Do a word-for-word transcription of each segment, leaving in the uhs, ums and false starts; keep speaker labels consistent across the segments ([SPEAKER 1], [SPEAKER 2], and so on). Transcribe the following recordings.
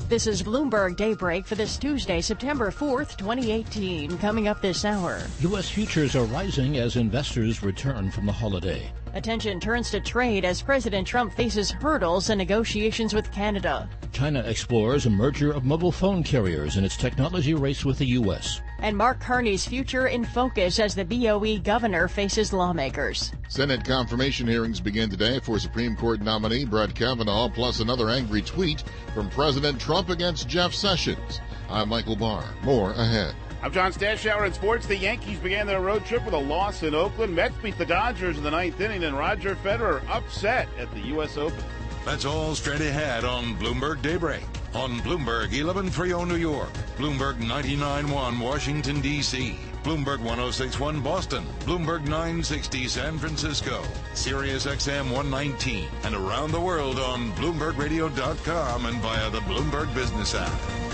[SPEAKER 1] This is Bloomberg Daybreak for this Tuesday, September fourth, twenty eighteen. Coming up this hour.
[SPEAKER 2] U S futures are rising as investors return from the holiday.
[SPEAKER 1] Attention turns to trade as President Trump faces hurdles in negotiations with Canada.
[SPEAKER 2] China explores a merger of mobile phone carriers in its technology race with the U S.
[SPEAKER 1] And Mark Carney's future in focus as the B O E governor faces lawmakers.
[SPEAKER 3] Senate confirmation hearings begin today for Supreme Court nominee Brett Kavanaugh, plus another angry tweet from President Trump against Jeff Sessions. I'm Michael Barr. More ahead.
[SPEAKER 4] I'm John Stashower in sports. The Yankees began their road trip with a loss in Oakland. Mets beat the Dodgers in the ninth inning, and Roger Federer upset at the U S Open.
[SPEAKER 5] That's all straight ahead on Bloomberg Daybreak. On Bloomberg eleven thirty New York, Bloomberg ninety-nine point one Washington, D C, Bloomberg one oh six point one Boston, Bloomberg nine sixty San Francisco, Sirius X M one nineteen, and around the world on Bloomberg Radio dot com and via the Bloomberg Business app.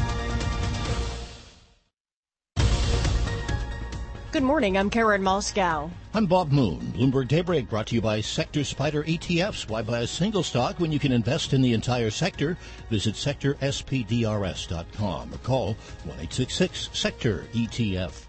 [SPEAKER 1] Good morning, I'm Karen Moscow.
[SPEAKER 2] I'm Bob Moon. Bloomberg Daybreak brought to you by Sector Spider E T Fs. Why buy a single stock when you can invest in the entire sector? Visit sector s p d r s dot com or call one eight six six sector E T F.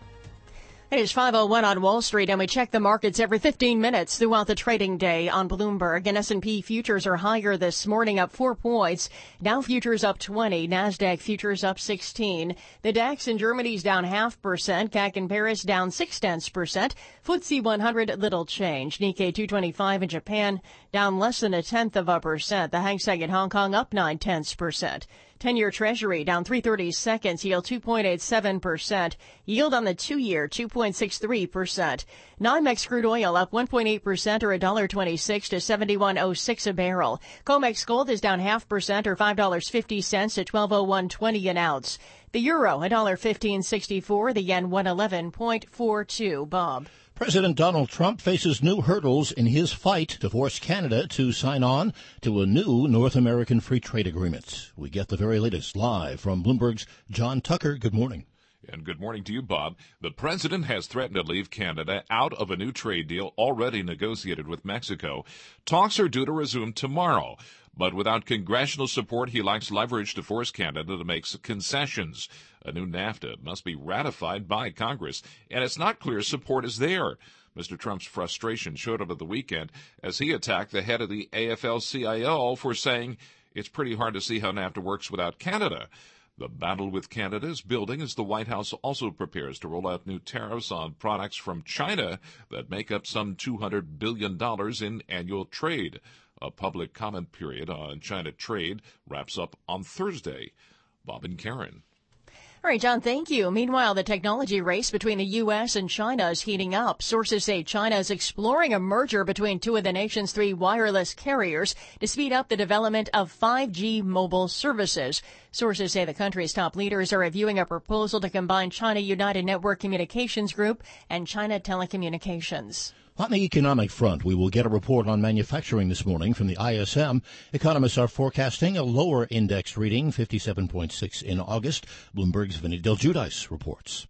[SPEAKER 1] It is five oh one on Wall Street, and we check the markets every fifteen minutes throughout the trading day on Bloomberg. And S and P futures are higher this morning, up four points. Dow futures up twenty, NASDAQ futures up sixteen. The DAX in Germany's down half percent, C A C in Paris down six tenths percent. F T S E one hundred little change. Nikkei two twenty-five in Japan down less than a tenth of a percent. The Hang Seng in Hong Kong up nine tenths percent. ten-year Treasury down three thirty seconds, yield two point eight seven percent. Yield on the two-year, two point six three percent. NYMEX crude oil up one point eight percent or one dollar twenty-six to seventy-one oh six a barrel. COMEX gold is down half percent or five dollars and fifty cents to twelve oh one twenty an ounce. The euro, one dollar fifteen sixty-four. The yen, one eleven point four two. Bob.
[SPEAKER 2] President Donald Trump faces new hurdles in his fight to force Canada to sign on to a new North American free trade agreement. We get the very latest live from Bloomberg's John Tucker. Good morning.
[SPEAKER 6] And good morning to you, Bob. The president has threatened to leave Canada out of a new trade deal already negotiated with Mexico. Talks are due to resume tomorrow. But without congressional support, he lacks leverage to force Canada to make concessions. A new NAFTA must be ratified by Congress, and it's not clear support is there. Mister Trump's frustration showed up at the weekend as he attacked the head of the A F L C I O for saying it's pretty hard to see how NAFTA works without Canada. The battle with Canada is building as the White House also prepares to roll out new tariffs on products from China that make up some two hundred billion dollars in annual trade. A public comment period on China trade wraps up on Thursday. Bob and Karen.
[SPEAKER 1] All right, John, thank you. Meanwhile, the technology race between the U S and China is heating up. Sources say China is exploring a merger between two of the nation's three wireless carriers to speed up the development of five G mobile services. Sources say the country's top leaders are reviewing a proposal to combine China United Network Communications Group and China Telecommunications.
[SPEAKER 2] On the economic front, we will get a report on manufacturing this morning from the I S M. Economists are forecasting a lower index reading, fifty-seven point six in August. Bloomberg's Vinny Del Giudice reports.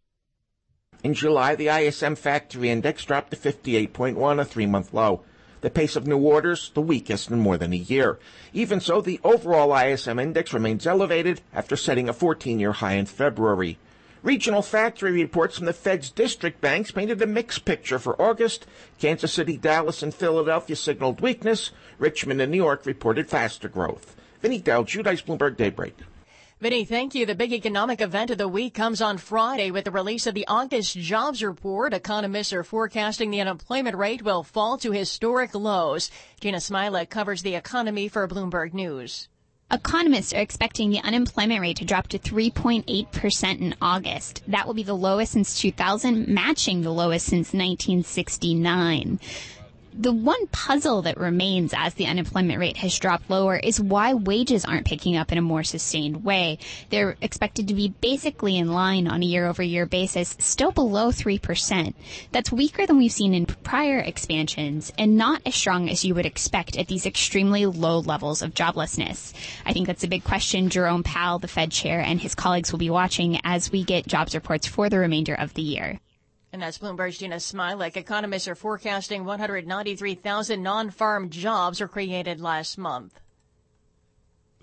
[SPEAKER 7] In July, the I S M factory index dropped to fifty-eight point one, a three-month low. The pace of new orders, the weakest in more than a year. Even so, the overall I S M index remains elevated after setting a fourteen-year high in February. Regional factory reports from the Fed's district banks painted a mixed picture for August. Kansas City, Dallas, and Philadelphia signaled weakness. Richmond and New York reported faster growth. Vinny Del Giudice, Bloomberg Daybreak.
[SPEAKER 1] Vinny, thank you. The big economic event of the week comes on Friday with the release of the August jobs report. Economists are forecasting the unemployment rate will fall to historic lows. Gina Smilek covers the economy for Bloomberg News.
[SPEAKER 8] Economists are expecting the unemployment rate to drop to three point eight percent in August. That will be the lowest since two thousand, matching the lowest since nineteen sixty-nine. The one puzzle that remains as the unemployment rate has dropped lower is why wages aren't picking up in a more sustained way. They're expected to be basically in line on a year-over-year basis, still below three percent. That's weaker than we've seen in prior expansions and not as strong as you would expect at these extremely low levels of joblessness. I think that's a big question Jerome Powell, the Fed chair, and his colleagues will be watching as we get jobs reports for the remainder of the year.
[SPEAKER 1] And that's Bloomberg's Gina Smilek. Economists are forecasting one hundred ninety-three thousand non-farm jobs were created last month.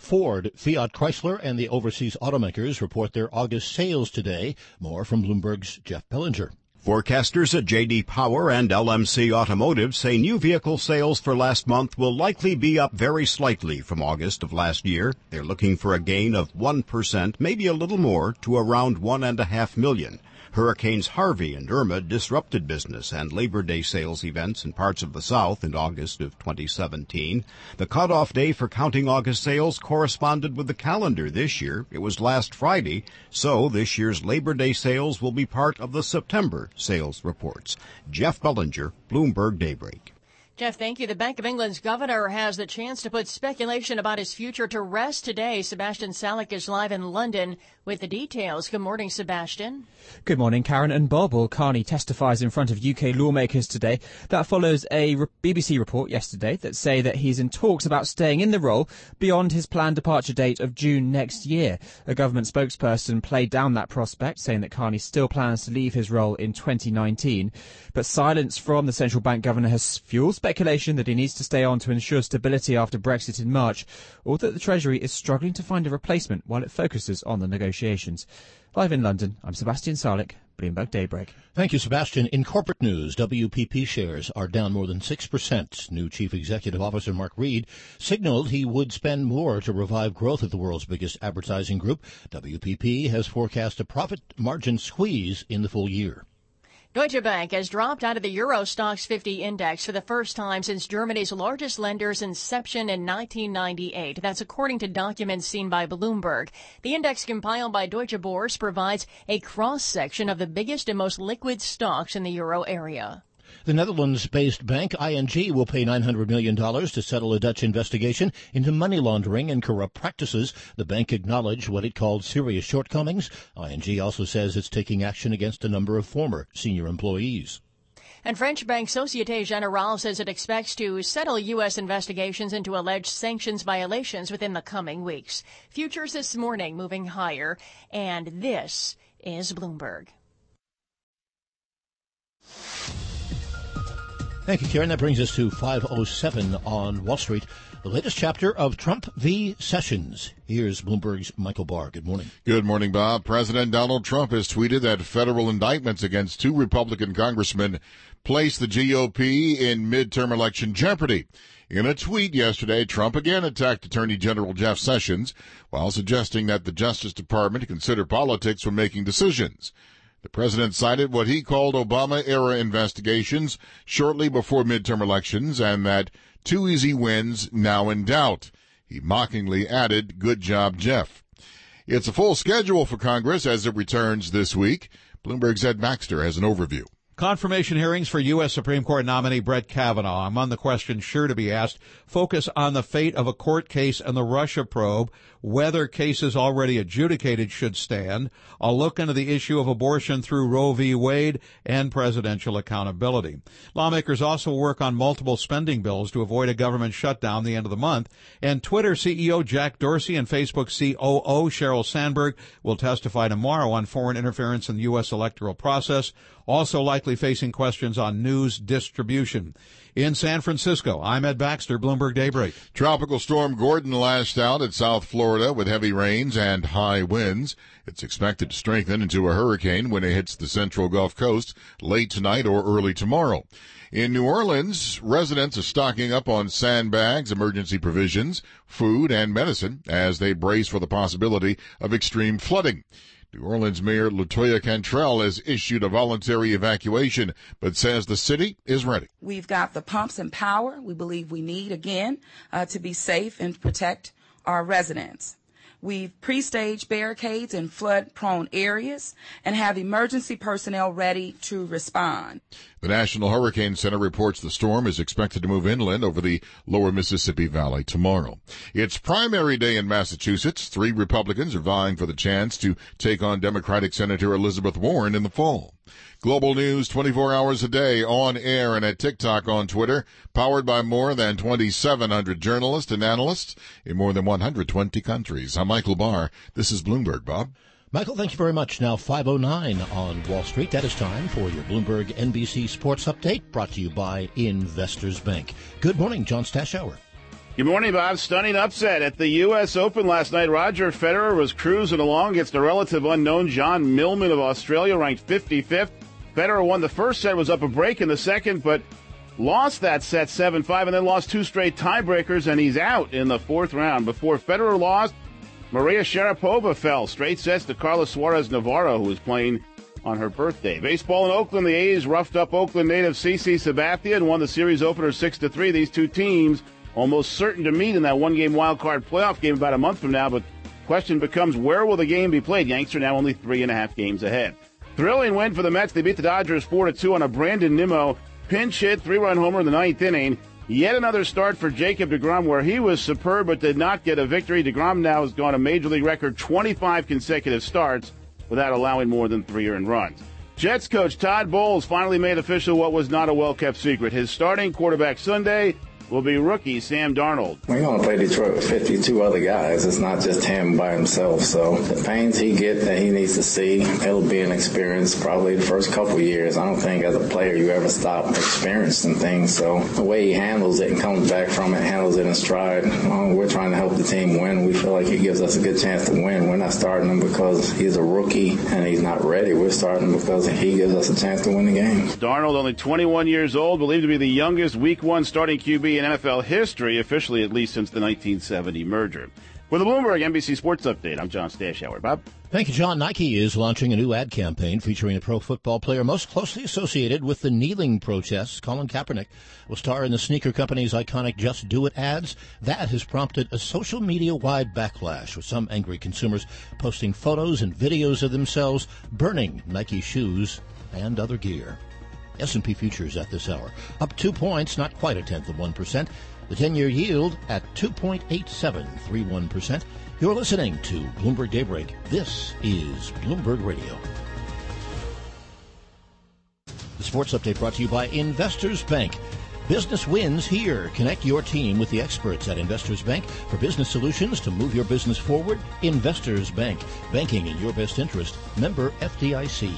[SPEAKER 2] Ford, Fiat Chrysler, and the overseas automakers report their August sales today. More from Bloomberg's Jeff Bellinger.
[SPEAKER 9] Forecasters at J D Power and L M C Automotive say new vehicle sales for last month will likely be up very slightly from August of last year. They're looking for a gain of one percent, maybe a little more, to around one and a half million. Hurricanes Harvey and Irma disrupted business and Labor Day sales events in parts of the South in August of twenty seventeen. The cutoff day for counting August sales corresponded with the calendar this year. It was last Friday, so this year's Labor Day sales will be part of the September sales reports. Jeff Bellinger, Bloomberg Daybreak.
[SPEAKER 1] Jeff, thank you. The Bank of England's governor has the chance to put speculation about his future to rest today. Sebastian Salik is live in London with the details. Good morning, Sebastian.
[SPEAKER 10] Good morning, Karen and Bob. Well, Carney testifies in front of U K lawmakers today. That follows a B B C report yesterday that say that he's in talks about staying in the role beyond his planned departure date of June next year. A government spokesperson played down that prospect, saying that Carney still plans to leave his role in twenty nineteen. But silence from the central bank governor has fueled speculation that he needs to stay on to ensure stability after Brexit in March, or that the Treasury is struggling to find a replacement while it focuses on the negotiations. Live in London, I'm Sebastian Salik, Bloomberg Daybreak.
[SPEAKER 2] Thank you, Sebastian. In corporate news, W P P shares are down more than six percent. New Chief Executive Officer Mark Reed signaled he would spend more to revive growth at the world's biggest advertising group. W P P has forecast a profit margin squeeze in the full year.
[SPEAKER 1] Deutsche Bank has dropped out of the Euro Stoxx fifty index for the first time since Germany's largest lender's inception in nineteen ninety-eight. That's according to documents seen by Bloomberg. The index compiled by Deutsche Börse provides a cross-section of the biggest and most liquid stocks in the euro area.
[SPEAKER 2] The Netherlands-based bank I N G will pay nine hundred million dollars to settle a Dutch investigation into money laundering and corrupt practices. The bank acknowledged what it called serious shortcomings. I N G also says it's taking action against a number of former senior employees.
[SPEAKER 1] And French bank Société Générale says it expects to settle U S investigations into alleged sanctions violations within the coming weeks. Futures this morning moving higher, and this is Bloomberg.
[SPEAKER 2] Thank you, Karen. That brings us to five oh seven on Wall Street. The latest chapter of Trump v. Sessions. Here's Bloomberg's Michael Barr. Good morning.
[SPEAKER 3] Good morning, Bob. President Donald Trump has tweeted that federal indictments against two Republican congressmen place the G O P in midterm election jeopardy. In a tweet yesterday, Trump again attacked Attorney General Jeff Sessions while suggesting that the Justice Department consider politics when making decisions. The president cited what he called Obama-era investigations shortly before midterm elections and that two easy wins now in doubt. He mockingly added, "Good job, Jeff." It's a full schedule for Congress as it returns this week. Bloomberg's Ed Baxter has an overview.
[SPEAKER 11] Confirmation hearings for U S Supreme Court nominee Brett Kavanaugh. Among the questions sure to be asked, focus on the fate of a court case and the Russia probe, whether cases already adjudicated should stand. I'll look into the issue of abortion through Roe v. Wade and presidential accountability. Lawmakers also work on multiple spending bills to avoid a government shutdown the end of the month. And Twitter C E O Jack Dorsey and Facebook C O O Sheryl Sandberg will testify tomorrow on foreign interference in the U S electoral process, also likely facing questions on news distribution. In San Francisco, I'm Ed Baxter, Bloomberg Daybreak.
[SPEAKER 3] Tropical storm Gordon lashed out at South Florida with heavy rains and high winds. It's expected to strengthen into a hurricane when it hits the central Gulf Coast late tonight or early tomorrow. In New Orleans, residents are stocking up on sandbags, emergency provisions, food, and medicine as they brace for the possibility of extreme flooding. New Orleans Mayor LaToya Cantrell has issued a voluntary evacuation, but says the city is ready.
[SPEAKER 12] We've got the pumps and power we believe we need, again, uh, to be safe and protect our residents. We've pre-staged barricades in flood-prone areas and have emergency personnel ready to respond.
[SPEAKER 3] The National Hurricane Center reports the storm is expected to move inland over the lower Mississippi Valley tomorrow. It's primary day in Massachusetts. Three Republicans are vying for the chance to take on Democratic Senator Elizabeth Warren in the fall. Global news twenty-four hours a day, on air and at TikTok, on Twitter, powered by more than twenty-seven hundred journalists and analysts in more than one hundred twenty countries. I'm Michael Barr. This is Bloomberg, Bob.
[SPEAKER 2] Michael, thank you very much. Now five oh nine on Wall Street. That is time for your Bloomberg N B C Sports Update, brought to you by Investors Bank. Good morning, John Stashower.
[SPEAKER 4] Good morning, Bob. Stunning upset at the U S Open last night. Roger Federer was cruising along against a relative unknown, John Millman of Australia, ranked fifty-fifth. Federer won the first set, was up a break in the second, but lost that set seven five and then lost two straight tiebreakers, and he's out in the fourth round. Before Federer lost, Maria Sharapova fell straight sets to Carla Suarez Navarro, who was playing on her birthday. Baseball in Oakland, the A's roughed up Oakland native CeCe Sabathia and won the series opener six to three. These two teams almost certain to meet in that one-game wild-card playoff game about a month from now, but the question becomes, where will the game be played? Yanks are now only three and a half games ahead. Thrilling win for the Mets. They beat the Dodgers four to two on a Brandon Nimmo pinch hit, three-run homer in the ninth inning. Yet another start for Jacob deGrom, where he was superb but did not get a victory. DeGrom now has gone a Major League record twenty-five consecutive starts without allowing more than three earned runs. Jets coach Todd Bowles finally made official what was not a well-kept secret. His starting quarterback Sunday will be rookie Sam Darnold.
[SPEAKER 13] We're going to play Detroit with fifty-two other guys. It's not just him by himself. So the pains he gets that he needs to see, it'll be an experience probably the first couple of years. I don't think as a player you ever stop experiencing things. So the way he handles it and comes back from it, handles it in stride, well, we're trying to help the team win. We feel like he gives us a good chance to win. We're not starting him because he's a rookie and he's not ready. We're starting him because he gives us a chance to win the game.
[SPEAKER 4] Darnold, only twenty-one years old, believed to be the youngest week one starting Q B in N F L history, officially at least since the nineteen seventy merger. With the Bloomberg N B C Sports Update, I'm John Stashower. Bob?
[SPEAKER 2] Thank you, John. Nike is launching a new ad campaign featuring a pro football player most closely associated with the kneeling protests. Colin Kaepernick will star in the sneaker company's iconic Just Do It ads. That has prompted a social media-wide backlash, with some angry consumers posting photos and videos of themselves burning Nike shoes and other gear. S and P futures at this hour up two points, not quite a tenth of one percent. The ten-year yield at two point eight seven three one percent. You're listening to Bloomberg Daybreak. This is Bloomberg Radio. The sports update brought to you by Investors Bank. Business wins here. Connect your team with the experts at Investors Bank for business solutions to move your business forward. Investors Bank. Banking in your best interest. Member F D I C.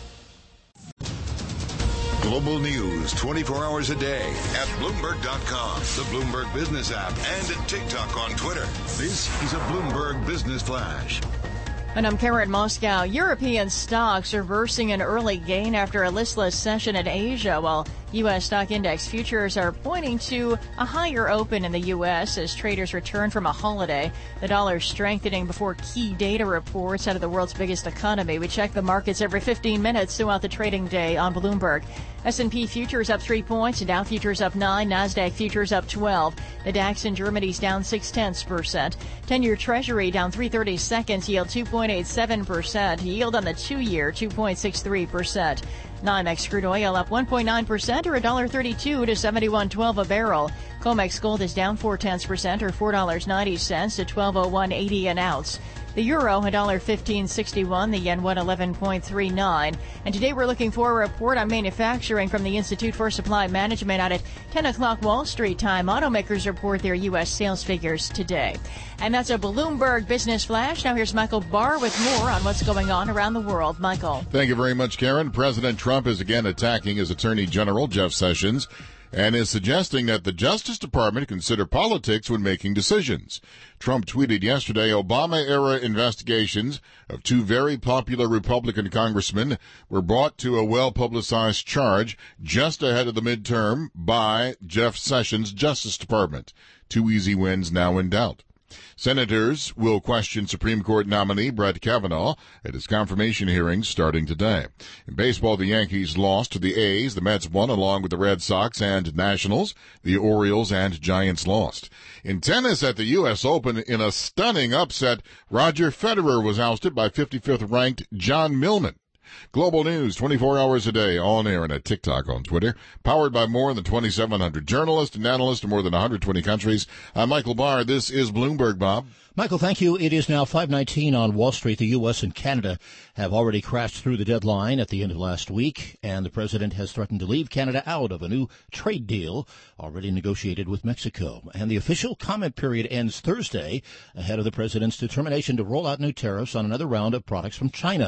[SPEAKER 5] Global news twenty-four hours a day at Bloomberg dot com, the Bloomberg Business app, and at TikTok on Twitter. This is a Bloomberg Business Flash.
[SPEAKER 1] And I'm Karen Moscow. European stocks are reversing an early gain after a listless session in Asia, while U S stock index futures are pointing to a higher open in the U S as traders return from a holiday. The dollar strengthening before key data reports out of the world's biggest economy. We check the markets every fifteen minutes throughout the trading day on Bloomberg. S and P futures up three points, Dow futures up nine, Nasdaq futures up twelve. The DAX in Germany's down six tenths percent. ten-year Treasury down three thirty-seconds, yield two point eight seven percent. Yield on the two-year two point six three percent. NYMEX crude oil up one point nine percent or one dollar thirty-two to seventy-one twelve a barrel. COMEX gold is down four tenths percent or four dollars ninety cents to twelve oh one eighty an ounce. The euro, one dollar fifteen sixty-one, the yen, one eleven point three nine. And today we're looking for a report on manufacturing from the Institute for Supply Management out at ten o'clock Wall Street time. Automakers report their U S sales figures today. And that's a Bloomberg Business Flash. Now here's Michael Barr with more on what's going on around the world. Michael.
[SPEAKER 3] Thank you very much, Karen. President Trump is again attacking his Attorney General, Jeff Sessions, and is suggesting that the Justice Department consider politics when making decisions. Trump tweeted yesterday, Obama-era investigations of two very popular Republican congressmen were brought to a well-publicized charge just ahead of the midterm by Jeff Sessions' Justice Department. Two easy wins now in doubt. Senators will question Supreme Court nominee Brett Kavanaugh at his confirmation hearings starting today. In baseball, the Yankees lost to the A's. The Mets won along with the Red Sox and Nationals. The Orioles and Giants lost. In tennis at the U S Open, in a stunning upset, Roger Federer was ousted by fifty-fifth ranked John Millman. Global news twenty-four hours a day, on air and at TikTok on Twitter. Powered by more than twenty-seven hundred journalists and analysts in more than one hundred twenty countries. I'm Michael Barr. This is Bloomberg, Bob.
[SPEAKER 2] Michael, thank you. It is now five nineteen on Wall Street. The U S and Canada have already crashed through the deadline at the end of last week, and the president has threatened to leave Canada out of a new trade deal already negotiated with Mexico. And the official comment period ends Thursday ahead of the president's determination to roll out new tariffs on another round of products from China.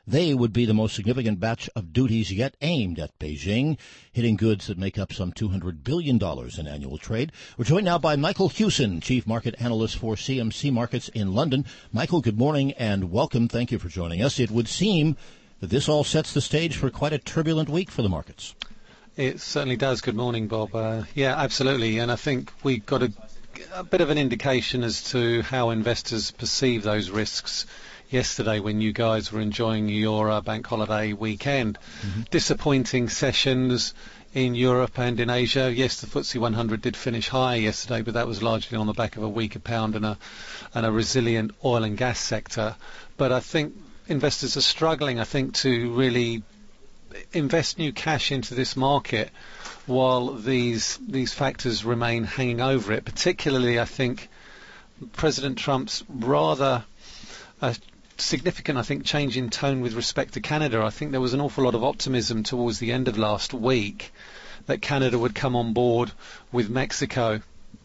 [SPEAKER 2] They would be the most significant batch of duties yet aimed at Beijing, hitting goods that make up some two hundred billion dollars in annual trade. We're joined now by Michael Hewson, Chief Market Analyst for C M C Markets in London. Michael, good morning and welcome. Thank you for joining us. It would seem that this all sets the stage for quite a turbulent week for the markets.
[SPEAKER 14] It certainly does. Good morning, Bob. Uh, yeah, absolutely. And I think we got a, a bit of an indication as to how investors perceive those risks yesterday when you guys were enjoying your uh, bank holiday weekend. Mm-hmm. Disappointing sessions in Europe and in Asia. Yes, the F T S E one hundred did finish higher yesterday, but that was largely on the back of a weaker pound and a, and a resilient oil and gas sector. But I think investors are struggling, I think, to really invest new cash into this market while these these factors remain hanging over it. Particularly, I think, President Trump's rather uh, significant, I think, change in tone with respect to Canada. I think there was an awful lot of optimism towards the end of last week that Canada would come on board with Mexico.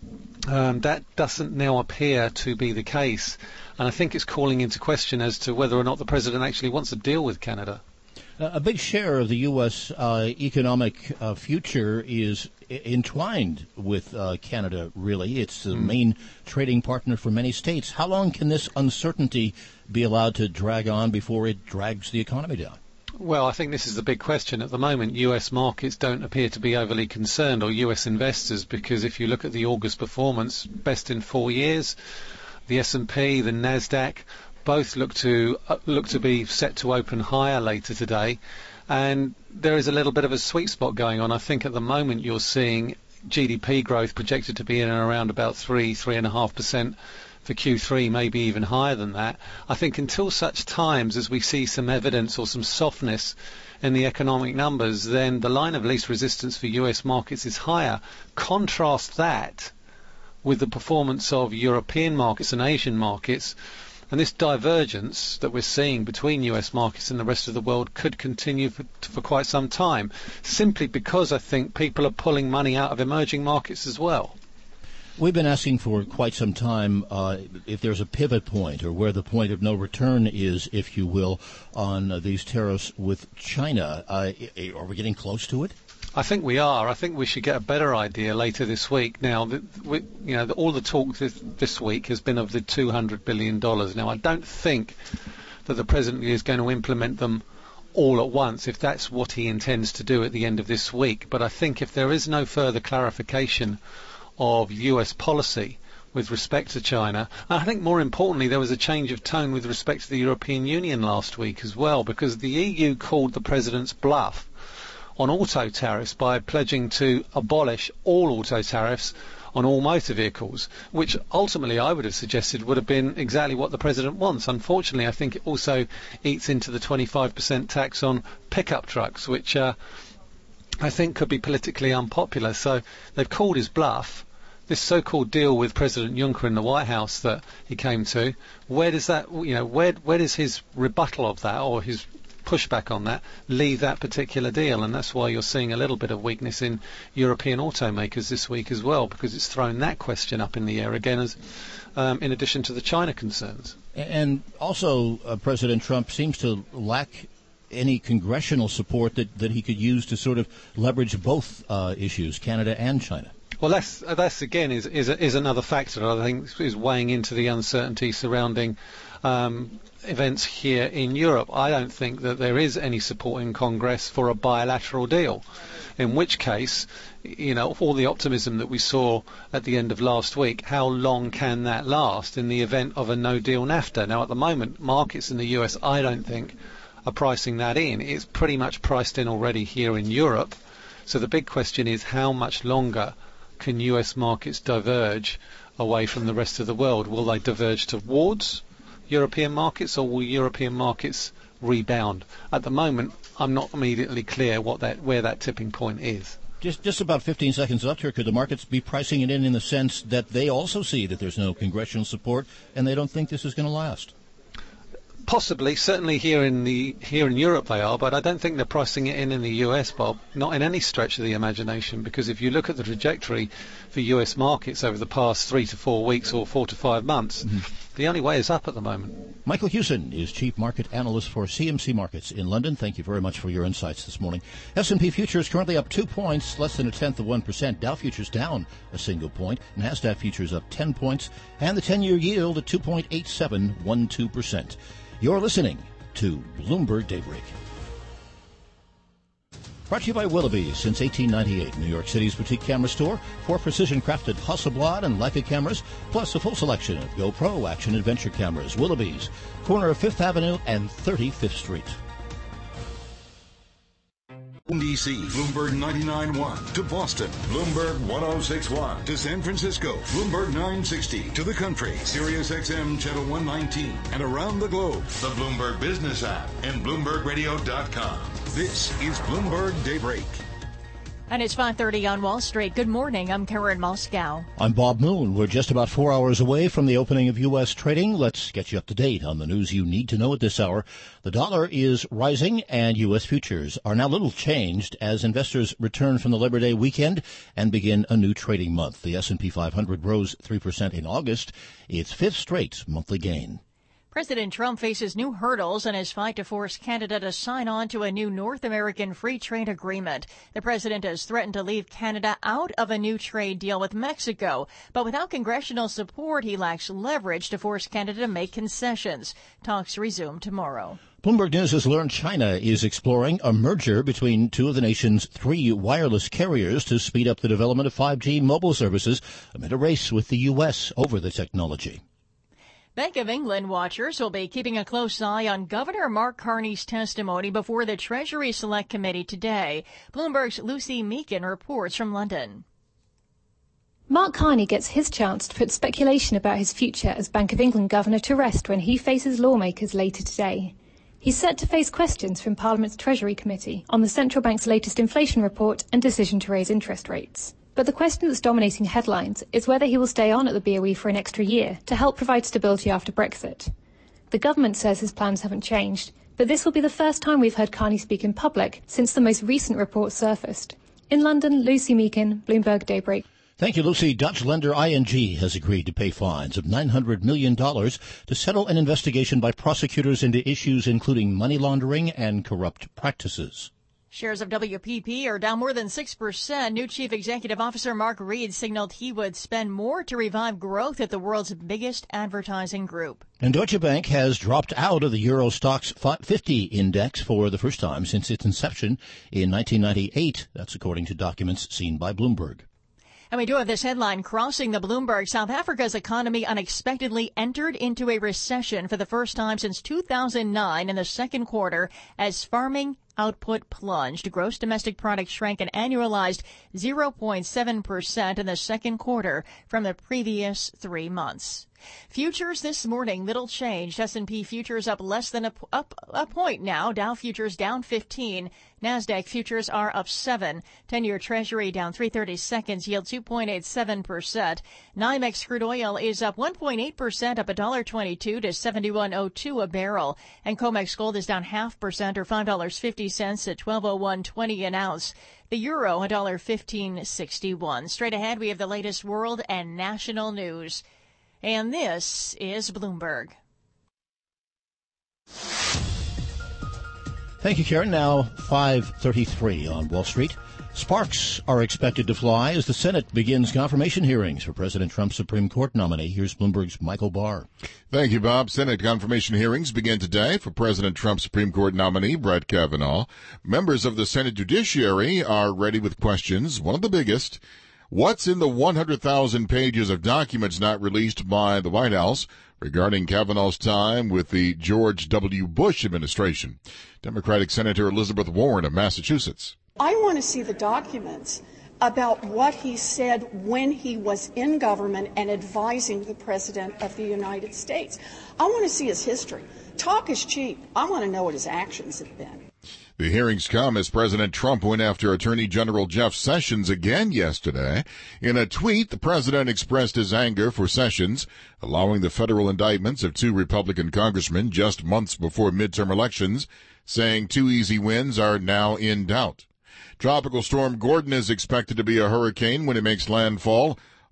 [SPEAKER 14] Um, that doesn't now appear to be the case. And I think it's calling into question as to whether or not the president actually wants to deal with Canada.
[SPEAKER 2] Uh, a big share of the U S uh, economic uh, future is I- entwined with uh, Canada, really. It's the mm. main trading partner for many states. How long can this uncertainty be allowed to drag on before it drags the economy down?
[SPEAKER 14] Well, I think this is the big question. At the moment, U S markets don't appear to be overly concerned, or U S investors, because if you look at the August performance, best in four years, the S and P, the NASDAQ, both look to uh, look to be set to open higher later today. And there is a little bit of a sweet spot going on. I think at the moment you're seeing G D P growth projected to be in and around about three, three and a half percent for Q three, maybe even higher than that. I think until such times as we see some evidence or some softness in the economic numbers, then the line of least resistance for U S markets is higher. Contrast that with the performance of European markets and Asian markets, and this divergence that we're seeing between U S markets and the rest of the world could continue for, for quite some time, simply because I think people are pulling money out of emerging markets as well.
[SPEAKER 2] We've been asking for quite some time uh, if there's a pivot point or where the point of no return is, if you will, on uh, these tariffs with China. Uh, are we getting close to it?
[SPEAKER 14] I think we are. I think we should get a better idea later this week. Now, the, we, you know, the, all the talk this, this week has been of the two hundred billion dollars. Now, I don't think that the president is going to implement them all at once, if that's what he intends to do at the end of this week. But I think if there is no further clarification of U S policy with respect to China, and I think more importantly there was a change of tone with respect to the European Union last week as well, because the E U called the president's bluff on auto tariffs by pledging to abolish all auto tariffs on all motor vehicles, which ultimately I would have suggested would have been exactly what the president wants. Unfortunately, I think it also eats into the twenty-five percent tax on pickup trucks, which uh, I think could be politically unpopular. So they've called his bluff. This so-called deal with President Juncker in the White House that he came to, where does that, you know, where where does his rebuttal of that, or his pushback on that, leave that particular deal? And that's why you're seeing a little bit of weakness in European automakers this week as well, because it's thrown that question up in the air again, as um, in addition to the China concerns.
[SPEAKER 2] And also, uh, President Trump seems to lack any congressional support that, that he could use to sort of leverage both uh, issues, Canada and China.
[SPEAKER 14] Well, that's, that's again, is, is, is another factor that I think is weighing into the uncertainty surrounding um, events here in Europe. I don't think that there is any support in Congress for a bilateral deal, in which case, you know, all the optimism that we saw at the end of last week, how long can that last in the event of a no-deal NAFTA? Now, at the moment, markets in the U S, I don't think, are pricing that in. It's pretty much priced in already here in Europe. So the big question is, how much longer can U S markets diverge away from the rest of the world? Will they diverge towards European markets, or will European markets rebound? At the moment, I'm not immediately clear what that where that tipping point is.
[SPEAKER 2] Just just about fifteen seconds left here. Could the markets be pricing it in in the sense that they also see that there's no congressional support and they don't think this is going to last?
[SPEAKER 14] Possibly, certainly here in the here in Europe they are, but I don't think they're pricing it in in the U S, Bob, not in any stretch of the imagination, because if you look at the trajectory for U S markets over the past three to four weeks or four to five months, mm-hmm. the only way is up at the moment.
[SPEAKER 2] Michael Hewson is Chief Market Analyst for C M C Markets in London. Thank you very much for your insights this morning. S and P futures currently up two points, less than a tenth of one percent. Dow futures down a single point. NASDAQ futures up ten points. And the ten-year yield at two point eight seven one two percent. You're listening to Bloomberg Daybreak. Brought to you by Willoughby since eighteen ninety-eight, New York City's boutique camera store for precision-crafted Hasselblad and Leica cameras, plus a full selection of GoPro action adventure cameras. Willoughby's, corner of Fifth Avenue and thirty-fifth Street.
[SPEAKER 5] D C, Bloomberg ninety-nine point one. To Boston, Bloomberg one oh six point one. To San Francisco, Bloomberg nine sixty. To the country, Sirius X M Channel one nineteen. And around the globe, the Bloomberg Business app and Bloomberg Radio dot com. This is Bloomberg Daybreak.
[SPEAKER 1] And it's five thirty on Wall Street. Good morning. I'm Karen Moscow.
[SPEAKER 2] I'm Bob Moon. We're just about four hours away from the opening of U S trading. Let's get you up to date on the news you need to know at this hour. The dollar is rising, and U S futures are now little changed as investors return from the Labor Day weekend and begin a new trading month. The S and P five hundred rose three percent in August, its fifth straight monthly gain.
[SPEAKER 1] President Trump faces new hurdles in his fight to force Canada to sign on to a new North American free trade agreement. The president has threatened to leave Canada out of a new trade deal with Mexico, but without congressional support, he lacks leverage to force Canada to make concessions. Talks resume tomorrow.
[SPEAKER 2] Bloomberg News has learned China is exploring a merger between two of the nation's three wireless carriers to speed up the development of five G mobile services amid a race with the U S over the technology.
[SPEAKER 1] Bank of England watchers will be keeping a close eye on Governor Mark Carney's testimony before the Treasury Select Committee today. Bloomberg's Lucy Meakin reports from London.
[SPEAKER 15] Mark Carney gets his chance to put speculation about his future as Bank of England governor to rest when he faces lawmakers later today. He's set to face questions from Parliament's Treasury Committee on the central bank's latest inflation report and decision to raise interest rates. But the question that's dominating headlines is whether he will stay on at the B O E for an extra year to help provide stability after Brexit. The government says his plans haven't changed, but this will be the first time we've heard Carney speak in public since the most recent report surfaced. In London, Lucy Meakin, Bloomberg Daybreak.
[SPEAKER 2] Thank you, Lucy. Dutch lender I N G has agreed to pay fines of nine hundred million dollars to settle an investigation by prosecutors into issues including money laundering and corrupt practices.
[SPEAKER 1] Shares of W P P are down more than six percent. New Chief Executive Officer Mark Reed signaled he would spend more to revive growth at the world's biggest advertising group.
[SPEAKER 2] And Deutsche Bank has dropped out of the Euro Stoxx fifty index for the first time since its inception in nineteen ninety-eight. That's according to documents seen by Bloomberg.
[SPEAKER 1] And we do have this headline crossing the Bloomberg. South Africa's economy unexpectedly entered into a recession for the first time since two thousand nine in the second quarter as farming output plunged. Gross domestic product shrank an annualized zero point seven percent in the second quarter from the previous three months. Futures this morning, little change. S and P futures up less than a, up a point now. Dow futures down fifteen. NASDAQ futures are up seven. ten-year Treasury down three thirty-seconds, yield two point eight seven percent. NYMEX crude oil is up one point eight percent, up one dollar twenty-two to seventy-one oh two a barrel. And COMEX gold is down half percent or five dollars and fifty cents at twelve oh one twenty an ounce. The euro, one dollar fifteen sixty-one. Straight ahead, we have the latest world and national news. And this is Bloomberg.
[SPEAKER 2] Thank you, Karen. Now five thirty-three on Wall Street. Sparks are expected to fly as the Senate begins confirmation hearings for President Trump's Supreme Court nominee. Here's Bloomberg's Michael Barr.
[SPEAKER 3] Thank you, Bob. Senate confirmation hearings begin today for President Trump's Supreme Court nominee, Brett Kavanaugh. Members of the Senate Judiciary are ready with questions. One of the biggest: what's in the one hundred thousand pages of documents not released by the White House regarding Kavanaugh's time with the George W. Bush administration? Democratic Senator Elizabeth Warren of Massachusetts.
[SPEAKER 16] I want to see the documents about what he said when he was in government and advising the President of the United States. I want to see his history. Talk is cheap. I want to know what his actions have been.
[SPEAKER 3] The hearings come as President Trump went after Attorney General Jeff Sessions again yesterday. In a tweet, the president expressed his anger for Sessions, allowing the federal indictments of two Republican congressmen just months before midterm elections, saying two easy wins are now in doubt. Tropical storm Gordon is expected to be a hurricane when it makes landfall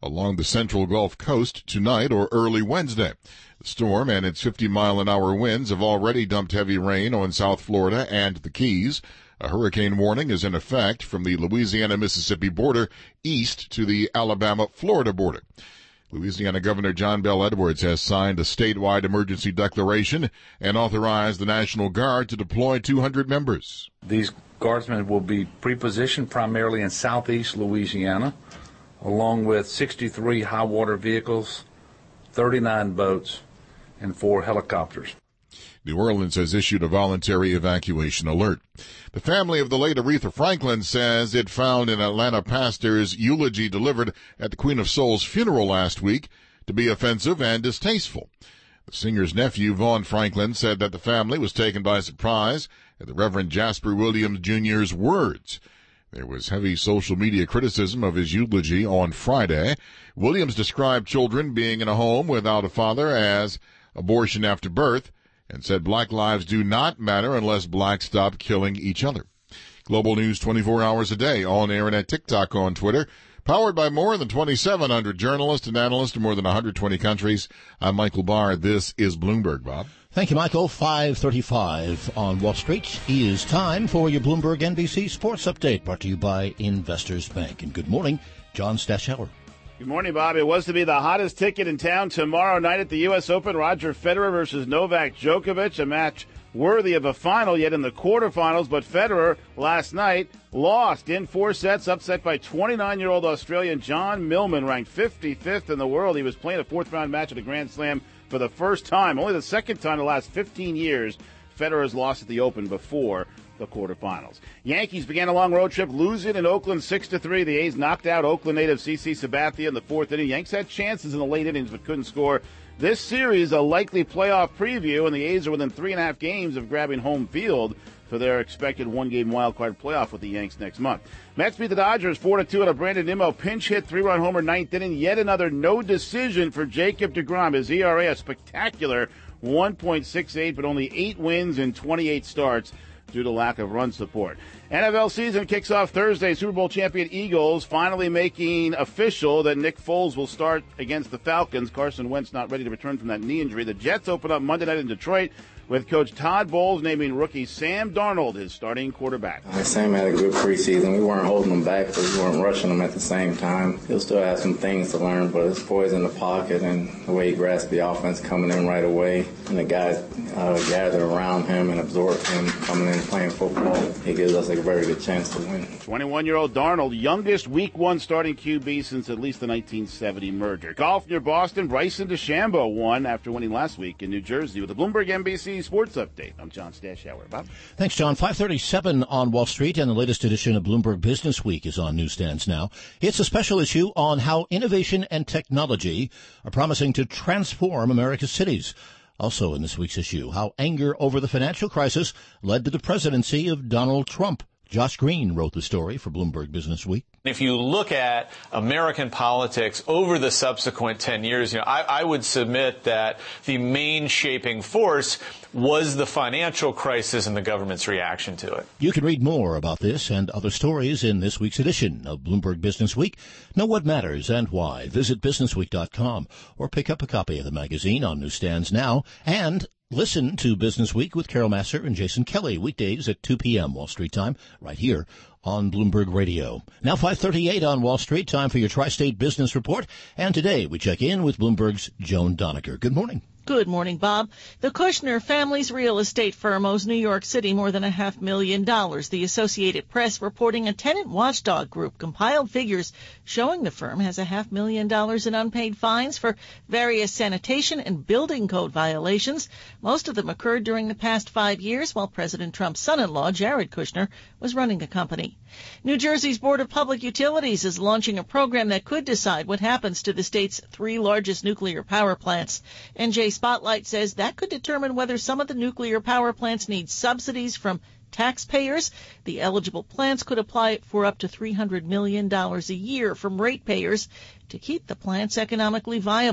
[SPEAKER 3] along the central Gulf Coast tonight or early Wednesday. The storm and its fifty mile an hour winds have already dumped heavy rain on South Florida and the Keys. A hurricane warning is in effect from the Louisiana-Mississippi border east to the Alabama-Florida border. Louisiana Governor John Bel Edwards has signed a statewide emergency declaration and authorized the National Guard to deploy two hundred members.
[SPEAKER 17] These guardsmen will be pre-positioned primarily in southeast Louisiana, along with sixty-three high-water vehicles, thirty-nine boats, and four helicopters.
[SPEAKER 3] New Orleans has issued a voluntary evacuation alert. The family of the late Aretha Franklin says it found an Atlanta pastor's eulogy delivered at the Queen of Soul's funeral last week to be offensive and distasteful. The singer's nephew, Vaughn Franklin, said that the family was taken by surprise at the Reverend Jasper Williams Junior's words. There was heavy social media criticism of his eulogy on Friday. Williams described children being in a home without a father as abortion after birth, and said black lives do not matter unless blacks stop killing each other. Global News twenty-four hours a day, on air and at TikTok, on Twitter. Powered by more than twenty-seven hundred journalists and analysts in more than one hundred twenty countries. I'm Michael Barr. This is Bloomberg, Bob.
[SPEAKER 2] Thank you, Michael. five thirty-five on Wall Street. It is time for your Bloomberg N B C Sports Update, brought to you by Investors Bank. And good morning, John Stashower.
[SPEAKER 4] Good morning, Bob. It was to be the hottest ticket in town tomorrow night at the U S Open. Roger Federer versus Novak Djokovic, a match worthy of a final, yet in the quarterfinals. But Federer last night lost in four sets, upset by twenty-nine-year-old Australian John Millman, ranked fifty-fifth in the world. He was playing a fourth-round match at a Grand Slam for the first time, only the second time in the last fifteen years Federer has lost at the Open before the quarterfinals. Yankees began a long road trip, losing in Oakland six to three. The A's knocked out Oakland native C C Sabathia in the fourth inning. Yanks had chances in the late innings but couldn't score. This series, a likely playoff preview, and the A's are within three and a half games of grabbing home field for their expected one-game wildcard playoff with the Yanks next month. Mets beat the Dodgers four to two on a Brandon Nimmo pinch hit, three-run homer, ninth inning. Yet another no decision for Jacob deGrom. His E R A a spectacular one point six eight, but only eight wins in twenty-eight starts due to lack of run support. N F L season kicks off Thursday. Super Bowl champion Eagles finally making official that Nick Foles will start against the Falcons. Carson Wentz not ready to return from that knee injury. The Jets open up Monday night in Detroit with Coach Todd Bowles naming rookie Sam Darnold his starting quarterback.
[SPEAKER 13] Uh, Sam had a good preseason. We weren't holding him back, but we weren't rushing him at the same time. He'll still have some things to learn, but his poise in the pocket and the way he grasped the offense coming in right away, and the guys uh, gathered around him and absorbed him coming in playing football, he gives us a very good chance to win.
[SPEAKER 4] twenty-one-year-old Darnold, youngest week one starting Q B since at least the nineteen seventy merger. Golf near Boston, Bryson DeChambeau won after winning last week in New Jersey. With the Bloomberg N B C Sports Update, I'm John Stashower. Bob?
[SPEAKER 2] Thanks, John. five thirty-seven on Wall Street, and the latest edition of Bloomberg Business Week is on newsstands now. It's a special issue on how innovation and technology are promising to transform America's cities. Also in this week's issue, how anger over the financial crisis led to the presidency of Donald Trump. Josh Green wrote the story for Bloomberg Business Week.
[SPEAKER 18] If you look at American politics over the subsequent ten years, you know, I, I would submit that the main shaping force was the financial crisis and the government's reaction to it.
[SPEAKER 2] You can read more about this and other stories in this week's edition of Bloomberg Business Week. Know what matters and why. Visit business week dot com or pick up a copy of the magazine on newsstands now, and listen to Business Week with Carol Masser and Jason Kelly weekdays at two p.m. Wall Street time, right here on Bloomberg Radio. Now five thirty-eight on Wall Street, time for your Tri-State Business Report. And today we check in with Bloomberg's Joan Doniger. Good morning.
[SPEAKER 19] Good morning, Bob. The Kushner family's real estate firm owes New York City more than a half million dollars. The Associated Press reporting a tenant watchdog group compiled figures showing the firm has a half million dollars in unpaid fines for various sanitation and building code violations. Most of them occurred during the past five years while President Trump's son-in-law, Jared Kushner, was running the company. New Jersey's Board of Public Utilities is launching a program that could decide what happens to the state's three largest nuclear power plants. N J Spotlight says that could determine whether some of the nuclear power plants need subsidies from taxpayers. The eligible plants could apply for up to three hundred million dollars a year from ratepayers to keep the plants economically viable.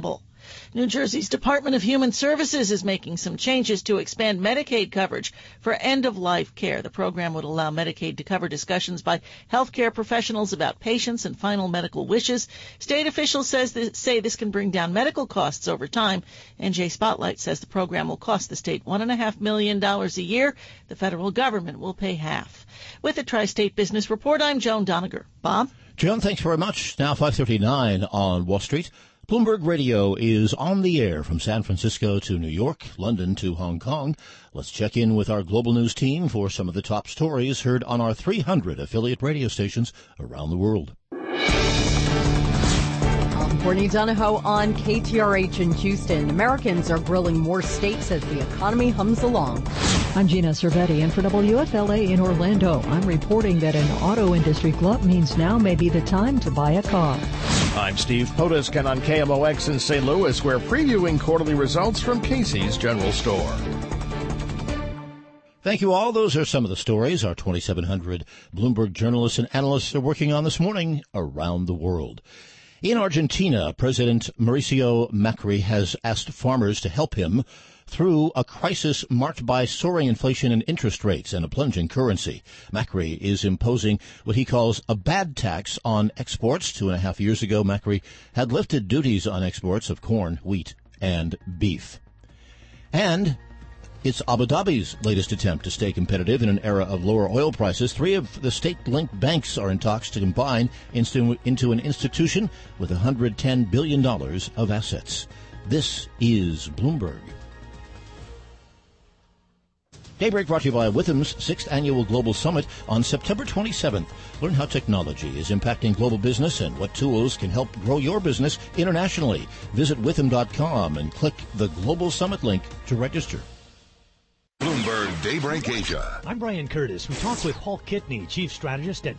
[SPEAKER 19] New Jersey's Department of Human Services is making some changes to expand Medicaid coverage for end-of-life care. The program would allow Medicaid to cover discussions by healthcare professionals about patients and final medical wishes. State officials says this, say this can bring down medical costs over time. N J Spotlight says the program will cost the state one point five million dollars a year. The federal government will pay half. With the Tri-State Business Report, I'm Joan Doniger. Bob?
[SPEAKER 2] Joan, thanks very much. Now five thirty-nine on Wall Street. Bloomberg Radio is on the air from San Francisco to New York, London to Hong Kong. Let's check in with our global news team for some of the top stories heard on our three hundred affiliate radio stations around the world.
[SPEAKER 1] Courtney Donahoe on K T R H in Houston. Americans are grilling more steaks as the economy hums along.
[SPEAKER 20] I'm Gina Cervetti, and for W F L A in Orlando, I'm reporting that an auto industry glut means now may be the time to buy a car.
[SPEAKER 21] I'm Steve Potusk, and on K M O X in Saint Louis, we're previewing quarterly results from Casey's General Store.
[SPEAKER 2] Thank you all. Those are some of the stories our twenty-seven hundred Bloomberg journalists and analysts are working on this morning around the world. In Argentina, President Mauricio Macri has asked farmers to help him through a crisis marked by soaring inflation and interest rates and a plunging currency. Macri is imposing what he calls a bad tax on exports. Two and a half years ago, Macri had lifted duties on exports of corn, wheat, and beef. And it's Abu Dhabi's latest attempt to stay competitive in an era of lower oil prices. Three of the state-linked banks are in talks to combine into, into an institution with one hundred ten billion dollars of assets. This is Bloomberg. Daybreak brought to you by Witham's sixth Annual Global Summit on September twenty-seventh. Learn how technology is impacting global business and what tools can help grow your business internationally. Visit witham dot com and click the Global Summit link to register.
[SPEAKER 5] Bloomberg Daybreak Asia.
[SPEAKER 22] I'm Brian Curtis. We talked with Paul Kitney, Chief Strategist at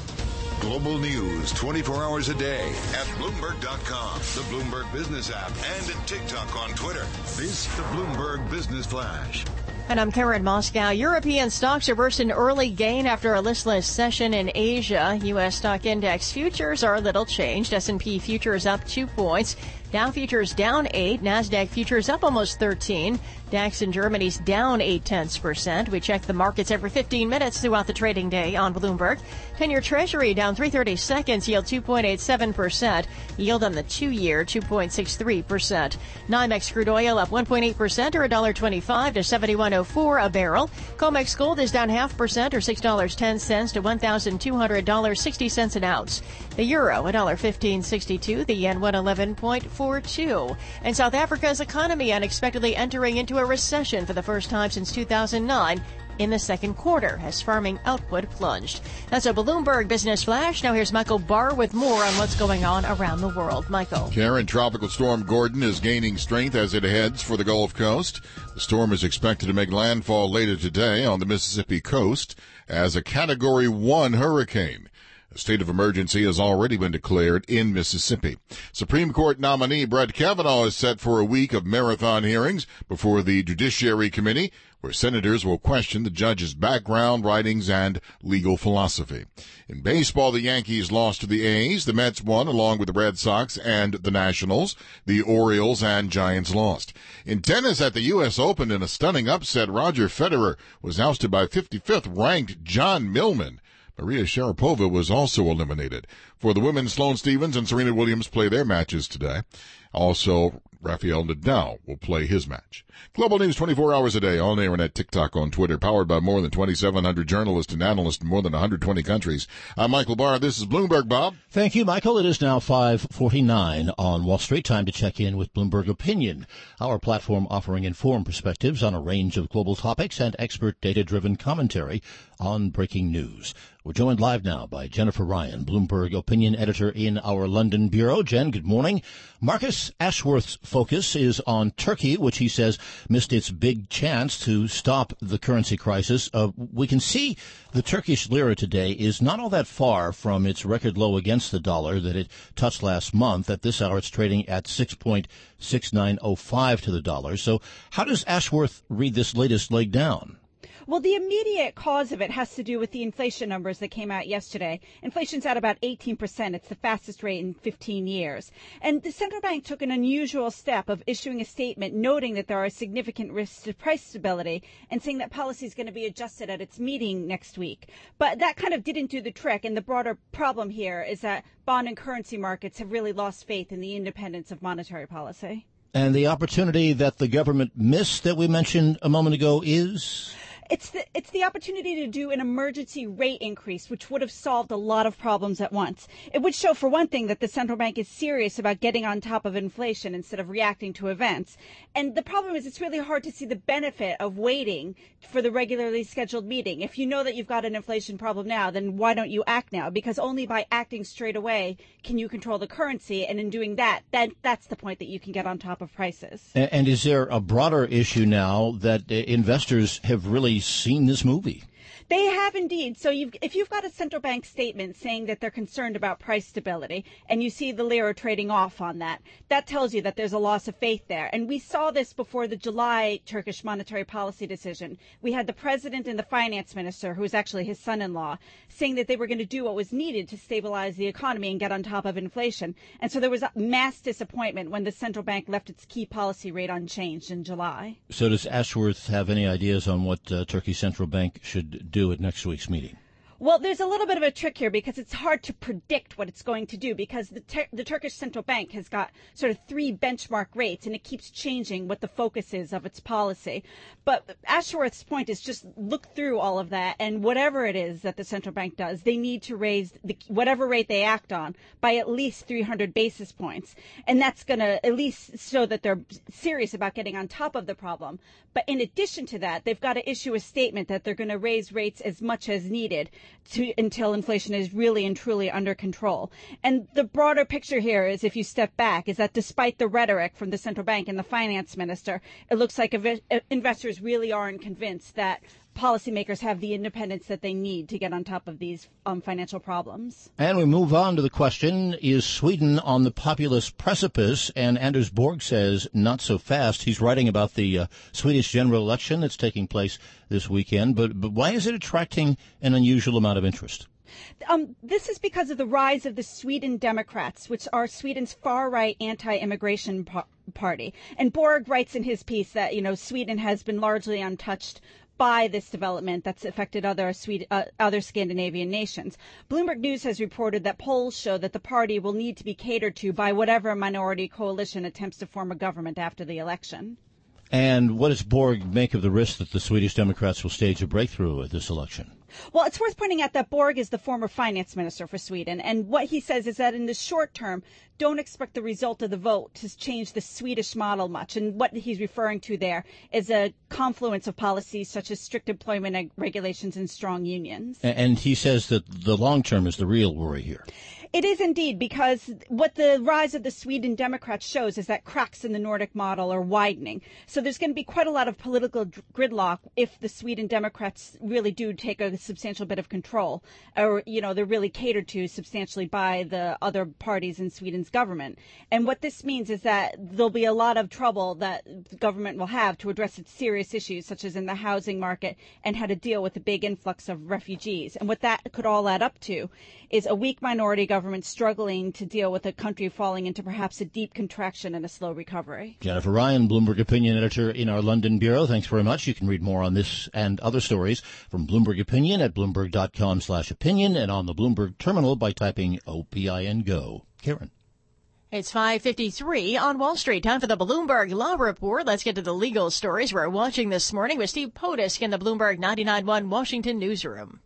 [SPEAKER 5] Global News twenty-four hours a day at Bloomberg dot com, the Bloomberg Business app, and at TikTok on Twitter. This the Bloomberg Business Flash.
[SPEAKER 1] And I'm Karen Moscow. European stocks reversed an early gain after a listless session in Asia. U S stock index futures are a little changed. S and P futures up two points. Dow futures down eight. NASDAQ futures up almost thirteen. DAX in Germany's down eight tenths percent. We check the markets every fifteen minutes throughout the trading day on Bloomberg. ten-year Treasury down three thirty seconds, yield two point eight seven percent. Yield on the two-year two point six three percent. NYMEX crude oil up one point eight percent or one dollar twenty-five to seventy-one oh four a barrel. COMEX gold is down half percent or six dollars and ten cents to one thousand two hundred dollars and sixty cents an ounce. The euro one dollar fifteen sixty-two. The yen one eleven point four two. And South Africa's economy unexpectedly entering into a recession for the first time since two thousand nine in the second quarter as farming output plunged. That's a Bloomberg Business Flash. Now here's Michael Barr with more on what's going on around the world. Michael.
[SPEAKER 3] Karen, Tropical Storm Gordon is gaining strength as it heads for the Gulf Coast. The storm is expected to make landfall later today on the Mississippi coast as a Category one hurricane. A state of emergency has already been declared in Mississippi. Supreme Court nominee Brett Kavanaugh is set for a week of marathon hearings before the Judiciary Committee, where senators will question the judge's background, writings, and legal philosophy. In baseball, the Yankees lost to the A's. The Mets won along with the Red Sox and the Nationals. The Orioles and Giants lost. In tennis at the U S Open, in a stunning upset, Roger Federer was ousted by fifty-fifth ranked John Millman. Maria Sharapova was also eliminated. For the women, Sloane Stephens and Serena Williams play their matches today. Also, Rafael Nadal will play his match. Global News twenty-four hours a day, on air and at TikTok, on Twitter, powered by more than twenty-seven hundred journalists and analysts in more than one hundred twenty countries. I'm Michael Barr. This is Bloomberg, Bob.
[SPEAKER 2] Thank you, Michael. It is now five forty-nine on Wall Street. Time to check in with Bloomberg Opinion, our platform offering informed perspectives on a range of global topics and expert data-driven commentary on breaking news. We're joined live now by Jennifer Ryan, Bloomberg Opinion Editor in our London bureau. Jen, good morning. Marcus Ashworth's focus is on Turkey, which he says missed its big chance to stop the currency crisis. Uh, we can see the Turkish lira today is not all that far from its record low against the dollar that it touched last month. At this hour, it's trading at six point six nine oh five to the dollar. So how does Ashworth read this latest leg down?
[SPEAKER 6] Well, the immediate cause of it has to do with the inflation numbers that came out yesterday. Inflation's at about eighteen percent. It's the fastest rate in fifteen years. And the central bank took an unusual step of issuing a statement noting that there are significant risks to price stability and saying that policy is going to be adjusted at its meeting next week. But that kind of didn't do the trick. And the broader problem here is that bond and currency markets have really lost faith in the independence of monetary policy.
[SPEAKER 2] And the opportunity that the government missed that we mentioned a moment ago is?
[SPEAKER 6] It's the, it's the opportunity to do an emergency rate increase, which would have solved a lot of problems at once. It would show, for one thing, that the central bank is serious about getting on top of inflation instead of reacting to events. And the problem is it's really hard to see the benefit of waiting for the regularly scheduled meeting. If you know that you've got an inflation problem now, then why don't you act now? Because only by acting straight away can you control the currency. And in doing that, that that's the point that you can get on top of prices.
[SPEAKER 2] And, and is there a broader issue now that uh, investors have really seen this movie?
[SPEAKER 6] They have indeed. So you've, if you've got a central bank statement saying that they're concerned about price stability and you see the lira trading off on that, that tells you that there's a loss of faith there. And we saw this before the July Turkish monetary policy decision. We had the president and the finance minister, who was actually his son-in-law, saying that they were going to do what was needed to stabilize the economy and get on top of inflation. And so there was a mass disappointment when the central bank left its key policy rate unchanged in July.
[SPEAKER 2] So does Ashworth have any ideas on what uh, Turkey's central bank should do at next week's meeting?
[SPEAKER 6] Well, there's a little bit of a trick here because it's hard to predict what it's going to do because the, ter- the Turkish central bank has got sort of three benchmark rates and it keeps changing what the focus is of its policy. But Ashworth's point is just look through all of that, and whatever it is that the central bank does, they need to raise the, whatever rate they act on by at least three hundred basis points. And that's going to at least show that they're serious about getting on top of the problem. But in addition to that, they've got to issue a statement that they're going to raise rates as much as needed to, until inflation is really and truly under control. And the broader picture here is, if you step back, is that despite the rhetoric from the central bank and the finance minister, it looks like ev- investors really aren't convinced that policymakers have the independence that they need to get on top of these um, financial problems.
[SPEAKER 2] And we move on to the question, is Sweden on the populist precipice? And Anders Borg says not so fast. He's writing about the uh, Swedish general election that's taking place this weekend. But, but why is it attracting an unusual amount of interest?
[SPEAKER 6] Um, this is because of the rise of the Sweden Democrats, which are Sweden's far-right anti-immigration par- party. And Borg writes in his piece that, you know, Sweden has been largely untouched by this development that's affected other Sweden, uh, other Scandinavian nations. Bloomberg News has reported that polls show that the party will need to be catered to by whatever minority coalition attempts to form a government after the election.
[SPEAKER 2] And what does Borg make of the risk that the Swedish Democrats will stage a breakthrough at this election?
[SPEAKER 6] Well, it's worth pointing out that Borg is the former finance minister for Sweden. And what he says is that in the short term, don't expect the result of the vote to change the Swedish model much. And what he's referring to there is a confluence of policies such as strict employment regulations and strong unions.
[SPEAKER 2] And he says that the long term is the real worry here.
[SPEAKER 6] It is indeed, because what the rise of the Sweden Democrats shows is that cracks in the Nordic model are widening. So there's going to be quite a lot of political gridlock if the Sweden Democrats really do take a substantial bit of control, or, you know, they're really catered to substantially by the other parties in Sweden's government. And what this means is that there'll be a lot of trouble that the government will have to address its serious issues, such as in the housing market and how to deal with the big influx of refugees. And what that could all add up to is a weak minority government struggling to deal with a country falling into perhaps a deep contraction and a slow recovery.
[SPEAKER 2] Jennifer Ryan, Bloomberg Opinion Editor in our London bureau. Thanks very much. You can read more on this and other stories from Bloomberg Opinion at bloomberg.com slash opinion and on the Bloomberg terminal by typing O P I N GO. Karen.
[SPEAKER 1] It's five fifty-three on Wall Street. Time for the Bloomberg Law Report. Let's get to the legal stories we're watching this morning with Steve Potusk in the Bloomberg ninety-nine point one Washington newsroom.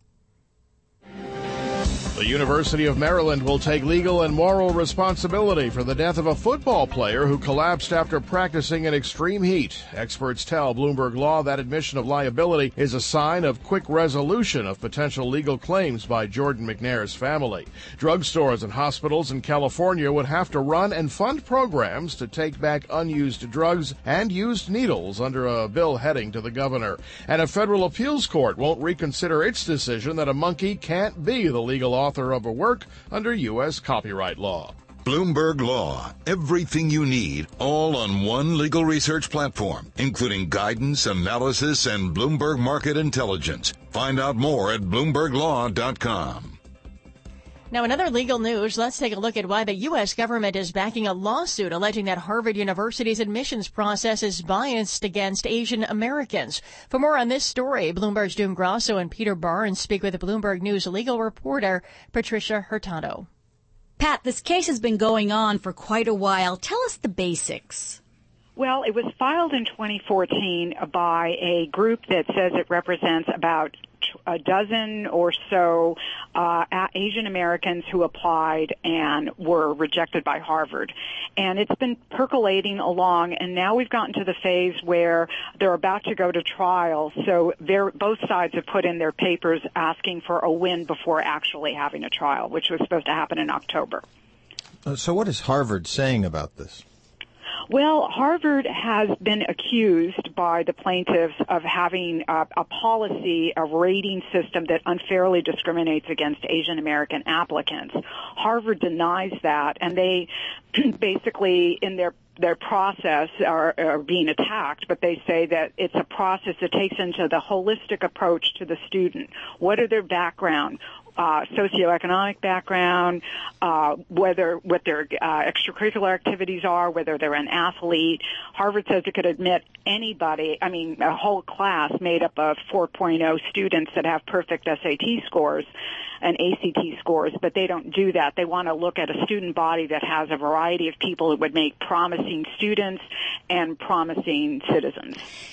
[SPEAKER 21] The University of Maryland will take legal and moral responsibility for the death of a football player who collapsed after practicing in extreme heat. Experts tell Bloomberg Law that admission of liability is a sign of quick resolution of potential legal claims by Jordan McNair's family. Drugstores and hospitals in California would have to run and fund programs to take back unused drugs and used needles under a bill heading to the governor. And a federal appeals court won't reconsider its decision that a monkey can't be the legal author of a work under U S copyright law.
[SPEAKER 5] Bloomberg Law. Everything you need, all on one legal research platform, including guidance, analysis, and Bloomberg Market Intelligence. Find out more at bloomberg law dot com.
[SPEAKER 1] Now, in other legal news, let's take a look at why the U S government is backing a lawsuit alleging that Harvard University's admissions process is biased against Asian Americans. For more on this story, Bloomberg's June Grosso and Peter Barnes speak with Bloomberg News legal reporter Patricia Hurtado.
[SPEAKER 7] Pat, this case has been going on for quite a while. Tell us the basics.
[SPEAKER 8] Well, it was filed in twenty fourteen by a group that says it represents about a dozen or so uh, Asian Americans who applied and were rejected by Harvard. And it's been percolating along, and now we've gotten to the phase where they're about to go to trial. So they're, both sides have put in their papers asking for a win before actually having a trial, which was supposed to happen in October.
[SPEAKER 23] Uh, so what is Harvard saying about this?
[SPEAKER 8] Well, Harvard has been accused by the plaintiffs of having a, a policy, a rating system that unfairly discriminates against Asian American applicants. Harvard denies that, and they basically, in their their process are, are being attacked, but they say that it's a process that takes into the holistic approach to the student. What are their background? Uh, socioeconomic background, uh, whether what their uh, extracurricular activities are, whether they're an athlete. Harvard says it could admit anybody, I mean, a whole class made up of four point oh students that have perfect S A T scores and A C T scores, but they don't do that. They want to look at a student body that has a variety of people that would make promising students and promising citizens.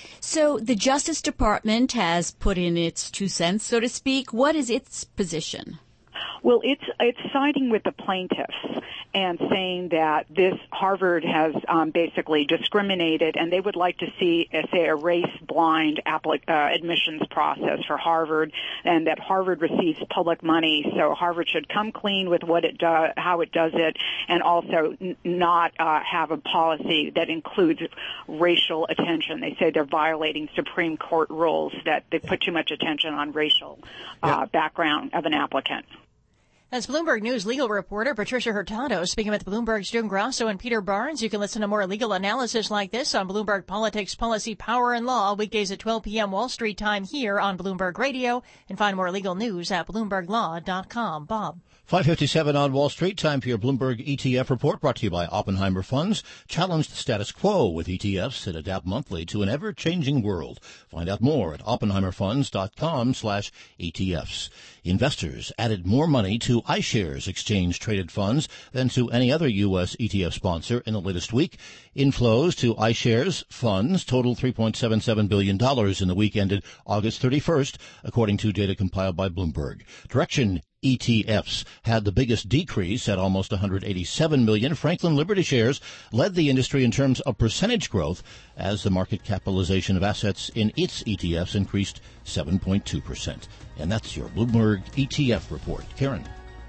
[SPEAKER 7] So the Justice Department has put in its two cents, so to speak. What is its position?
[SPEAKER 8] Well, it's it's siding with the plaintiffs and saying that this Harvard has um, basically discriminated, and they would like to see, uh, say, a race-blind applic- uh, admissions process for Harvard, and that Harvard receives public money, so Harvard should come clean with what it does, how it does it, and also n- not uh, have a policy that includes racial attention. They say they're violating Supreme Court rules that they put too much attention on racial uh, yeah. background of an applicant.
[SPEAKER 1] That's Bloomberg News legal reporter Patricia Hurtado speaking with Bloomberg's June Grosso and Peter Barnes. You can listen to more legal analysis like this on Bloomberg Politics, Policy, Power, and Law weekdays at twelve p.m. Wall Street time here on Bloomberg Radio, and find more legal news at bloomberg law dot com. Bob.
[SPEAKER 2] five fifty-seven on Wall Street. Time for your Bloomberg E T F report brought to you by Oppenheimer Funds. Challenge the status quo with E T Fs that adapt monthly to an ever-changing world. Find out more at oppenheimer funds dot com slash E T Fs. Investors added more money to iShares exchange-traded funds than to any other U S E T F sponsor in the latest week. Inflows to iShares funds totaled three point seven seven billion dollars in the week ended August thirty-first, according to data compiled by Bloomberg. Direction E T Fs had the biggest decrease at almost one hundred eighty-seven million dollars. Franklin Liberty Shares led the industry in terms of percentage growth as the market capitalization of assets in its E T Fs increased seven point two percent. And that's your Bloomberg E T F report. Karen.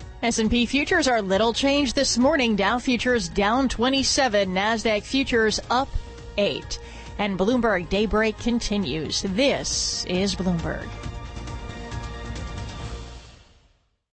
[SPEAKER 1] S and P futures are little changed this morning. Dow futures down twenty-seven, NASDAQ futures up eight. And Bloomberg Daybreak continues. This is Bloomberg.